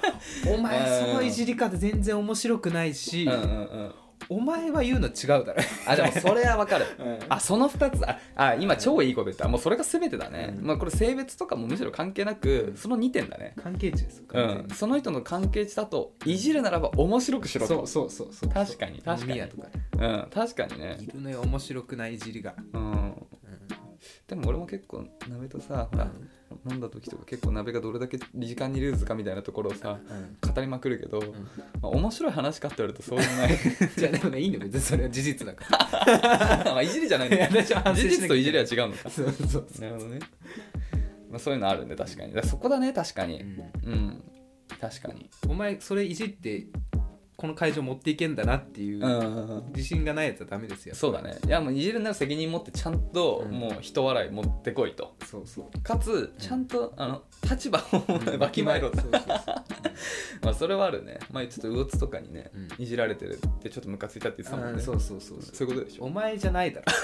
お前そのいじり方全然面白くないし、お前は言うの違うだろあ、でもそれはわかる、 うん、 あ、その2つ、今超いいこと言った。もうそれが全てだね、 うん、 まあ、これ性別とかもむしろ関係なく、その2点だね。 関係値です。 その人の関係値だといじるならば面白くしろと。 そう確かに確かに、 とか確かにね、 いるのよ面白くないいじりが。 でも俺も結構鍋とさ、ほら、飲んだ時とか結構鍋がどれだけ時間にルーズかみたいなところをさ、語りまくるけど、まあ、面白い話かって言われるとそうでもないじゃあでもね、いいの別にそれは事実だからまあいじりじゃないんだよ事実といじりは違うのか。 そうなるほどね、まあ、そういうのあるんで、確かに。そこだね、確かに、確かに。 お前それいじってこの会場持っていけんだなっていう自信がないやつはダメですよ。 そうだね。いや、もういじるなら責任持ってちゃんともう人笑い持ってこいと。かつちゃんと立場をわきまえろと。まあそれはあるね。まあちょっと魚津とかにね、いじられてるってちょっとムカついたって言ってたもんね。そういうことでしょ。 お前じゃないだろ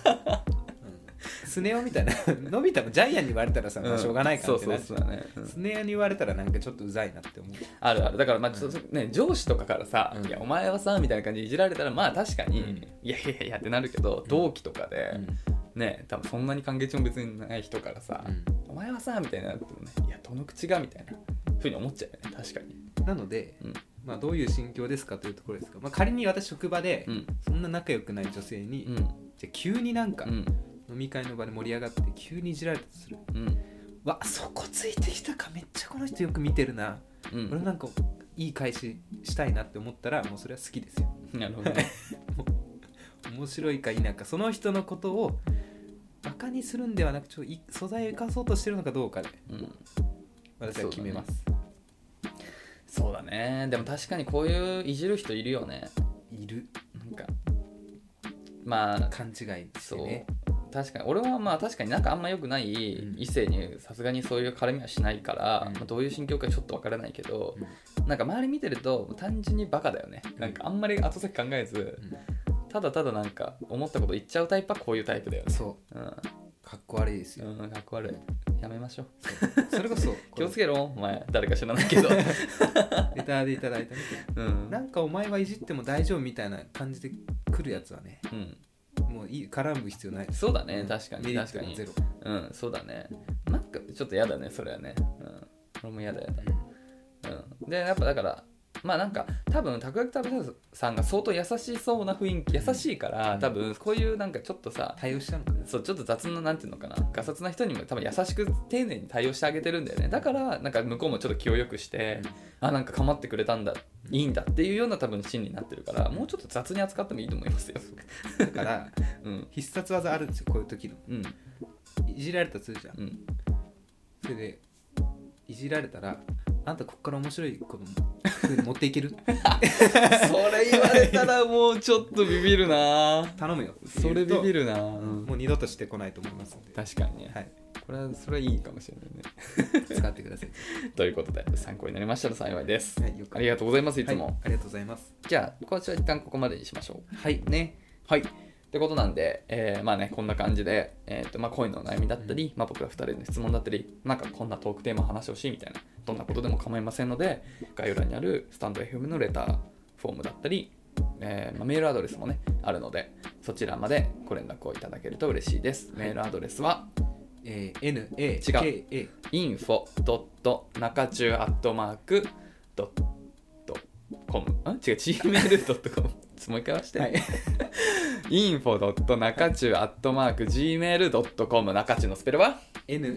スネ夫みたいなのび太もジャイアンに言われたらさ、まあ、しょうがないからってなる。スネ夫に言われたらなんかちょっとうざいなって思う。 ある。だからまあちょっとね、上司とかからさ、いやお前はさみたいな感じでいじられたら、まあ確かに、いやってなるけど、同期とかで、ね、多分そんなに関係値も別にない人からさ、お前はさみたいになってもね、いやどの口がみたいなふうに思っちゃうよね。確かに。 なので、まあ、どういう心境ですかというところですが、まあ、仮に私職場で、そんな仲良くない女性に、じゃあ急になんか、飲み会の場で盛り上がって急にいじられたとする、わ、そこついてきたか、めっちゃこの人よく見てるな、俺なんかいい返ししたいなって思ったら、もうそれは好きですよ。 なるほどね面白いか否か、その人のことをバカにするんではなく、素材を生かそうとしてるのかどうかで、私は決めます。 そうだね。でも確かにこういういじる人いるよね。 いる。 なんかまあ勘違いしてね。 確かに俺はまあ確かになんかあんま良くない異性にさすがにそういう絡みはしないから、まあ、どういう心境かちょっとわからないけど、なんか周り見てると単純にバカだよね。なんかあんまり後先考えず、ただただなんか思ったこと言っちゃうタイプはこういうタイプだよね。 そう、かっこ悪いですよ。 かっこ悪い。やめましょう。 それこそ気をつけろお前、誰か知らないけどレターでいただいたみたいな、なんかお前はいじっても大丈夫みたいな感じで来るやつはね、もういい、絡む必要ない。 そうだね、確かにメリットがゼロ。 そうだね。なんかちょっと嫌だね、それはね。俺も嫌だ。でやっぱだからまあなんか多分たこ焼き食べさんが相当優しそうな雰囲気、優しいから、多分こういうなんかちょっとさ対応したのかな。 そう、ちょっと雑な、なんていうのかな、ガサツな人にも多分優しく丁寧に対応してあげてるんだよね。だからなんか向こうもちょっと気をよくして、なんか構ってくれたんだ、いいんだっていうような多分心理になってるから、もうちょっと雑に扱ってもいいと思いますよ。 だから、必殺技あるんですよ、こういう時の。いじられたとするじゃん。それでいじられたら、あんたこっから面白いこと持っていけるそれ言われたらもうちょっとビビるな。 頼むよ。 それビビるな、 もう二度としてこないと思いますので。 確かにね、これはそれはいいかもしれないね。 使ってくださいということで参考になりましたら幸いです、 ありがとうございます。いつも、 ありがとうございます。 じゃあ今週は一旦ここまでにしましょう。 はいね。 はいってことなんで、まあねこんな感じで、まあ、恋の悩みだったり、まあ、僕ら2人の質問だったり、なんかこんなトークテーマ話してほしいみたいな、どんなことでも構いませんので、概要欄にあるスタンド FM のレターフォームだったり、まあ、メールアドレスもねあるので、そちらまでご連絡をいただけると嬉しいです。メールアドレスは、info.nakachu@.com gmail.com もう一回はして、info.nakachu@gmail.com 中中のスペルは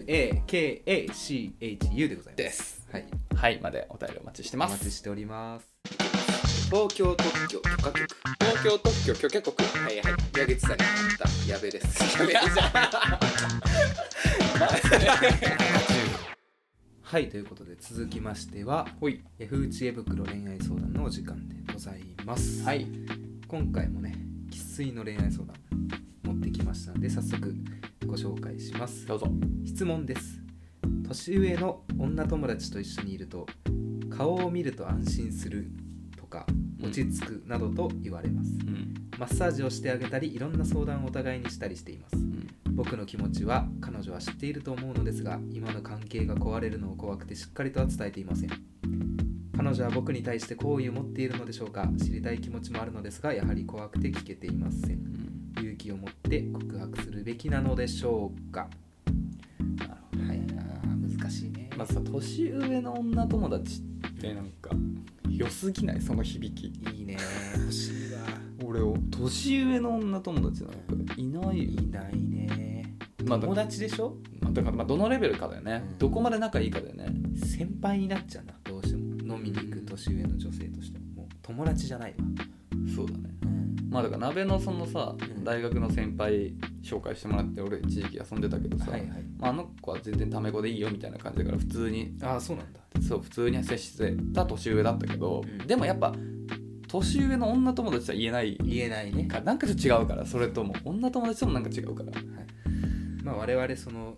NAKACHU でございます。 はい、までお便りお待ちしてます。 お待ちしております。東京特許許可局。 東京特許許可局。 矢口さんにあったやべです。はい、ということで続きましては、F 内江袋恋愛相談のお時間でございます。 はい、 今回もね、生粋の恋愛相談持ってきましたので、早速ご紹介します。 どうぞ。 質問です。年上の女友達と一緒にいると、顔を見ると安心するとか落ち着くなどと言われます。マッサージをしてあげたり、いろんな相談をお互いにしたりしています。僕の気持ちは彼女は知っていると思うのですが、今の関係が壊れるのを怖くてしっかりとは伝えていません。 彼女は僕に対して好意を持っているのでしょうか。知りたい気持ちもあるのですが、やはり怖くて聞けていません。勇気を持って告白するべきなのでしょうか。 なるほど、 はい、難しいね。 まずさ、年上の女友達ってなんか良すぎない？その響きいいね。欲しいわ。 俺を年上の女友達なんかいないね。 まあ、 友達でしょ。 だからどのレベルかだよね、どこまで仲いいかだよね。 先輩になっちゃうな、どうしても。飲みに行く年上の女性としても、もう友達じゃないわ。 そうだね、まあだから鍋のそのさ、大学の先輩紹介してもらって俺一時期遊んでたけどさ、まあ、あの子は全然タメ語でいいよみたいな感じだから普通にそうなんだ。 そう普通に接してた年上だったけど、でもやっぱ年上の女友達とは言えないね。 なんかちょっと違うから、それとも女友達ともなんか違うから、 まあ我々その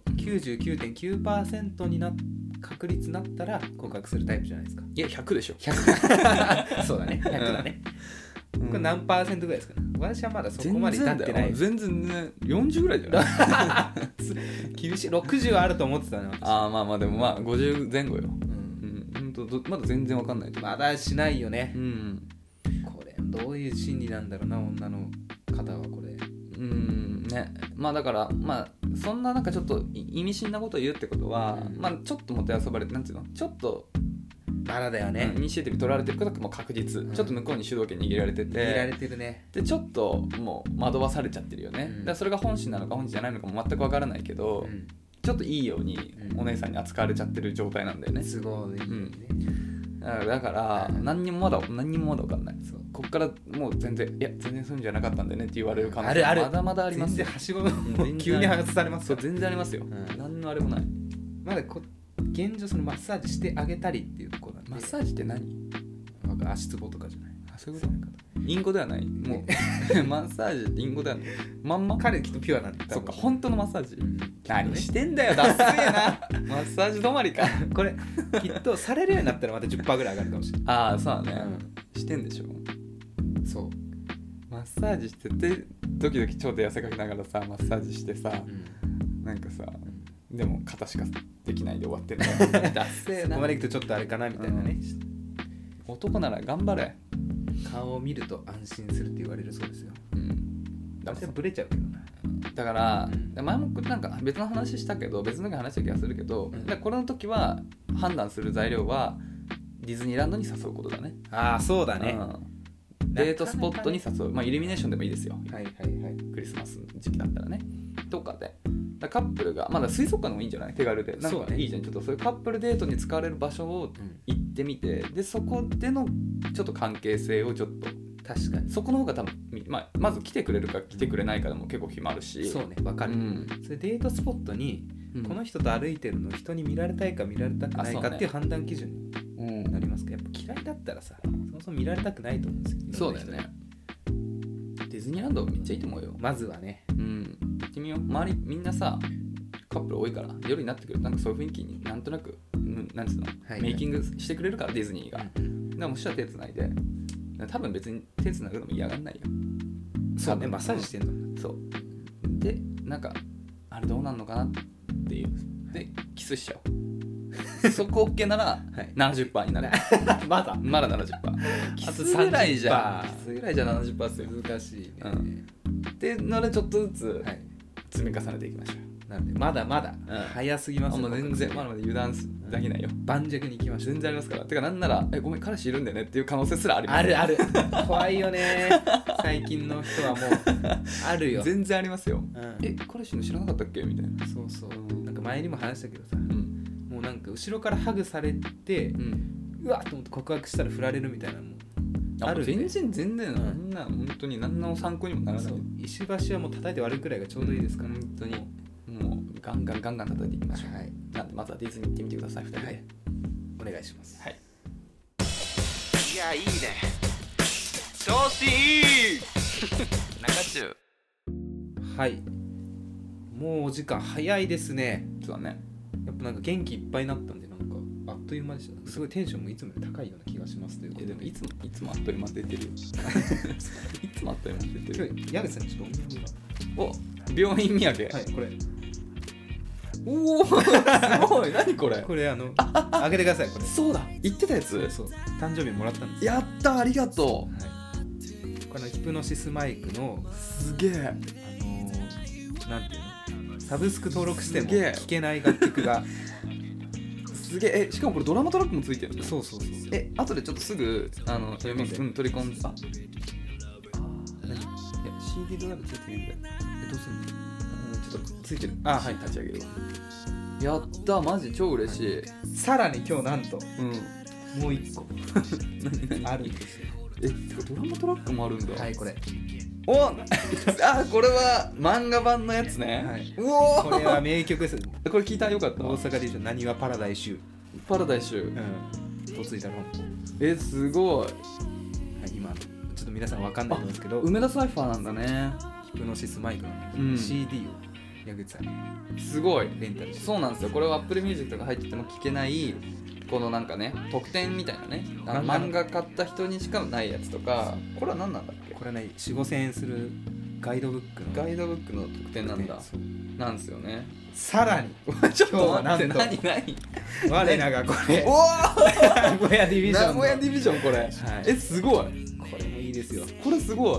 99.9% に確率になったら告白するタイプじゃないですか。 いや100でしょ。 100そうだね、100だね。これ何パーセントぐらいですかね。私はまだそこまで至ってない。 全然ね、40ぐらいじゃない厳しい。60はあると思ってたね。 まあでもまあ50前後よ。まだ全然わかんない。 まだしないよね。これどういう心理なんだろうな、女の方はこれ。 ね、まあだからまあそんななんかちょっと意味深なことを言うってことは、まあちょっともてあそばれて、なんていうの、ちょっとまだだよね、 イニシアティブ取られてることがもう確実、ちょっと向こうに主導権握られてて、 握られてるね。 でちょっともう惑わされちゃってるよね、だからそれが本心なのか本心じゃないのかも全くわからないけど、ちょっといいようにお姉さんに扱われちゃってる状態なんだよね。 すごい、 だから何にもまだ分かんない。こっからもう全然全然そういうんじゃなかったんだよねって言われる可能性まだまだあります。 全然はしご急に外されます。 そう全然ありますよ、何のあれもない。まだ現状そのマッサージしてあげたりっていうところなんで。 マッサージって何？ 足つぼとかじゃない？ そういうこと？インゴではない。もうマッサージってインゴではない。まんま？ 彼きっとピュアなんだ。 そっか、本当のマッサージ。何してんだよ、ダッセーな。マッサージ止まりか。 これきっとされるようになったらまた 10% ぐらい上がるかもしれない。 そうだね。してんでしょ。そう。マッサージしててドキドキちょうど汗かきながらさマッサージしてさ、なんかさ。でも肩しかできないで終わってるね。ダッセーな。 そこまで行くとちょっとあれかなみたいなね。 男なら頑張れ。 顔を見ると安心するって言われるそうですよ。私はブレちゃうけどな。 だから、前もなんか別の話したけど、別の時話した気がするけど、これの時は判断する材料はディズニーランドに誘うことだね。 そうだね。 デートスポットに誘う。まあイルミネーションでもいいですよ。 クリスマスの時期だったらね。とかで。カップルがまだ水族館でもいいんじゃない？手軽でなんかいいじゃん。ちょっとそういうカップルデートに使われる場所を行ってみて、でそこでのちょっと関係性をちょっと確かにそこの方が多分、まず来てくれるか来てくれないかでも結構決まるし。 そうね、わかる、それデートスポットに、この人と歩いてるの人に見られたいか見られたくないかっていう判断基準になりますか。やっぱ嫌いだったらさ、そもそも見られたくないと思うんですよ。 そうだよね。ディズニーランドめっちゃいいと思うよ。 まずはね、 行ってみよう。周りみんなさカップル多いから夜になってくるとなんかそういう雰囲気になんとなくなんつうの、メイキングしてくれるからディズニーが、でももしは手つないで、多分別に手つなぐのも嫌がんないよ。 そうね、マッサージしてんの。 そうでなんかあれどうなんのかなっていうでキスしちゃう。そこ OK なら 70% になる。まだ 70%。キスぐらいじゃ70% ですよ。 難しいね。 でならちょっとずつ積み重ねていきましょう。 なんでまだまだ早すぎますよ。 全然まだまだ油断できないよ。 盤石に行きましょう。 全然ありますから。てかなんならごめん彼氏いるんだよねっていう可能性すらあります。 ある怖いよね。最近の人はもうあるよ。 全然ありますよ。彼氏の知らなかったっけみたいな。 そうなんか前にも話したけどさ、もうなんか後ろからハグされて、うわっと思って告白したら振られるみたいなもある。 全然なんな本当に何の参考にもならない。 石橋はもう叩いて割るくらいがちょうどいいですから、 本当にもうガンガン叩いていきましょう。なんでまずはディズニー行ってみてください。2人でお願いします。 いやいいね。調子いい。中中。 もうお時間早いですね。 そうだね。 やっぱなんか元気いっぱいになったんでなんかあっという間でした。すごいテンションもいつもより高いような気がしますということで。 でもいつもあっという間出てるよ。いつもあっという間出てる。 今日矢口さんちょっとお土産が。 病院土産。 これおおすごい何これこれあげてくださいこれ。 そうだ言ってたやつ。 そう誕生日もらったんですよ。 やったありがとはい、このヒプノシスマイクのう。すげえなんていうのサブスク登録してもすげえ聴けない楽曲がすげえ。しかもこれドラマトラックもついてるの。 そうそうそう。 後でちょっとすぐ取り込んで取り込んで。 何？いや CD ドライブついてるんだよ。 どうすんの？ ちょっとついてる。 はい立ち上げるわ。やったマジ超嬉しい。 さらに今日なんともう一個何あるんですよ。 てかドラマトラックもあるんだ。 はいこれ。 おこれは漫画版のやつね。 はい、 うおこれは名曲です。 これ聞いたらよかった。 大阪で言うとなにわパラダイス。 パラダイス。 とついたの。 すごい。 今ちょっと皆さんわかんないんですけど、 梅田サイファーなんだね。 ヒプノシスマイクなんだけど、CD を矢口さんにすごいレンタルして。 そうなんですよ。これは Apple Music とか入ってても聴けないこのなんかね特典みたいなね、漫画買った人にしかないやつとか。これは何なんだっけ。 これはね 4,5,千円するガイドブックの特典なんだ。なんですよね。 さらにちょっと待って、 今日は何我らがこれおお名古屋ディビジョン名古屋ディビジョンこれ、 はい、 すごい。 これもいいですよ。 これすごい。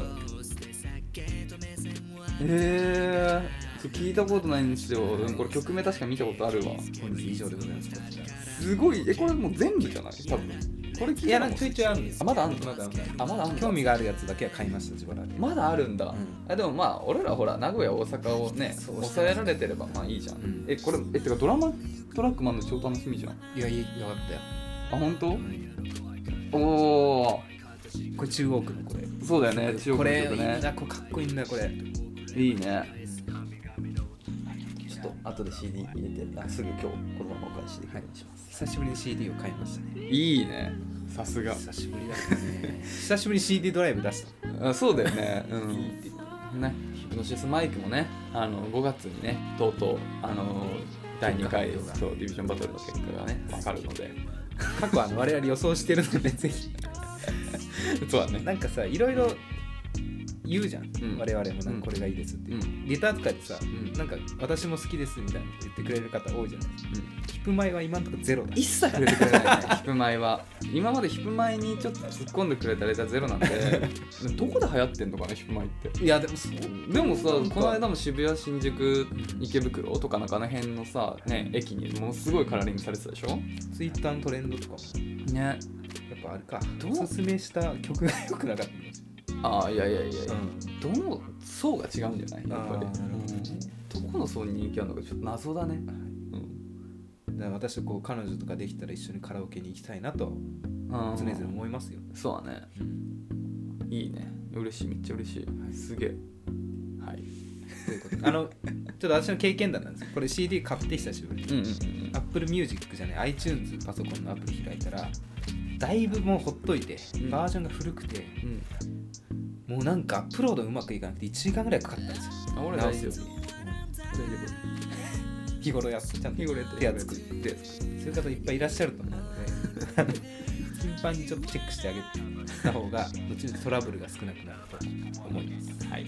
聞いたことないんですよ。これ曲名確か見たことあるわ。 本日以上でございます。 すごい。これもう全部じゃない多分。これいやなんかちょいちょいあるんです。 まだあるの。 まだあるの。 興味があるやつだけは買いました。自腹で。 まだあるんだ。でもまあ俺らほら名古屋大阪をね抑えられてればまあいいじゃん。これてかドラマトラックマンの超楽しみじゃん。 いやいいよかったよ。 本当？おお。 これ中央区のこれ。 そうだよね。中央区の曲ね。 これかっこいいんだよこれ。 いいね。ちょっと後で CD 入れてすぐ今日このままお返しできるようにします。 久しぶりに CD を買いましたね。 いいね。さすが。 久しぶりだね。久しぶりに CD ドライブ出した。 そうだよね。ね。ヒプノシスマイクもね、5月にね、とうとう第2回そうディビジョンバトルの結果がね分かるので、 過去我々予想してるのでぜひ。 そうだね。 なんかさいろいろ言うじゃん、我々もなんかこれがいいですって、レターとかでさ、なんか私も好きですみたいな言ってくれる方多いじゃないですか。ヒプマイは今んとこゼロだ。 一切触れてくれないね。ヒプマイは今までヒプマイにちょっと突っ込んでくれたレターゼロなんでどこで流行ってんのかなヒプマイって。 いやでもさこの間も渋谷新宿池袋とかなんかあの辺のさね駅にものすごいカラーリングされてたでしょ。 ツイッターのトレンドとかもね。 やっぱあれかおすすめした曲が良くなかった。 いや、どの層が違うんじゃないやっぱり。どこの層に人気あるのかちょっと謎だね。 だから私はこう彼女とかできたら一緒にカラオケに行きたいなと常々思いますよ。 そうだね。いいね。嬉しい、めっちゃ嬉しい。すげえ。はい。 ということでちょっと私の経験談なんですけど、これ CD 買って久しぶりに、Apple Music じゃない iTunes パソコンのアプリ開いたらだいぶもうほっといて、バージョンが古くて、もうなんかアップロードうまくいかなくて1時間ぐらいかかったんですよ。 俺大丈夫。 日頃やってちゃんと手は作ってそういう方いっぱいいらっしゃると思うので頻繁にちょっとチェックしてあげた方が後々トラブルが少なくなると思います。はい。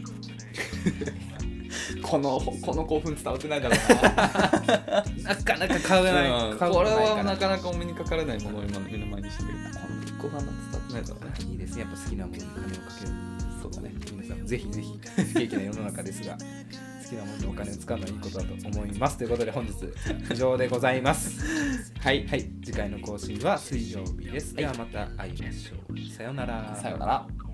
この興奮伝わってないだろうな。 なかなか買わない。 これはなかなかお目にかからないものを今目の前にしてる。この興奮伝わってないだろうね。 いいですね。やっぱ好きなものに金をかける。そうだね。皆さんぜひぜひ不景気な世の中ですが。好きなものにお金を使うのはいいことだと思いますということで本日以上でございますはい、次回の更新は水曜日です。ではまた会いましょう。さようなら。 さようなら。